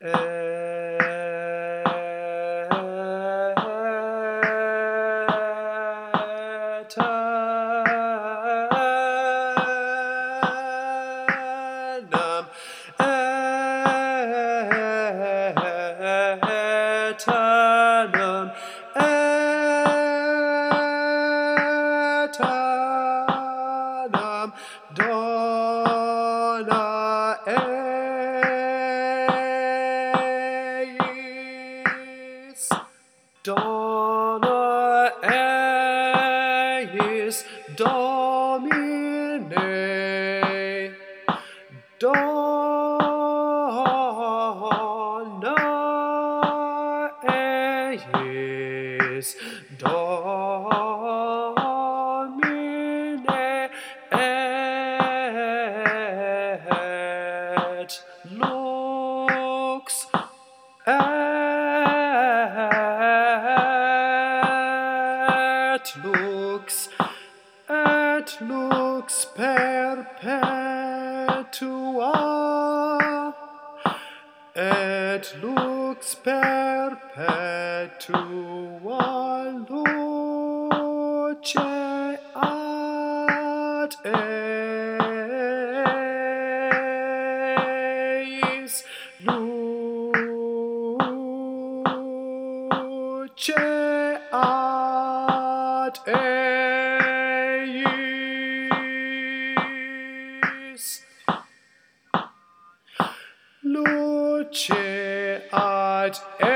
Eternam, eternam, dona eis, dona eis, Domine, dona eis, Domine, et lux, et lux perpetua, et lux perpetua luceat eis, luceat eis, luceat